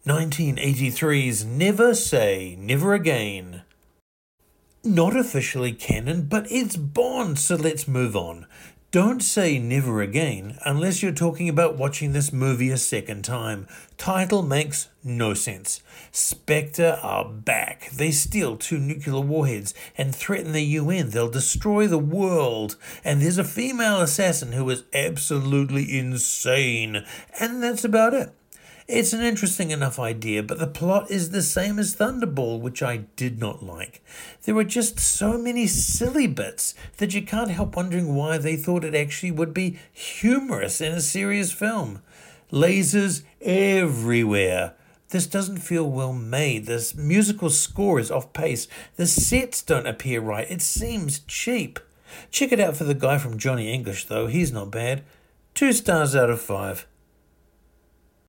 1983's Never Say Never Again. Not officially canon, but it's Bond, so let's move on. Don't say never again unless you're talking about watching this movie a second time. Title makes no sense. Spectre are back. They steal 2 nuclear warheads and threaten the UN. They'll destroy the world. And there's a female assassin who is absolutely insane. And that's about it. It's an interesting enough idea, but the plot is the same as Thunderball, which I did not like. There are just so many silly bits that you can't help wondering why they thought it actually would be humorous in a serious film. Lasers everywhere. This doesn't feel well made. This musical score is off pace. The sets don't appear right. It seems cheap. Check it out for the guy from Johnny English, though. He's not bad. 2 stars out of 5.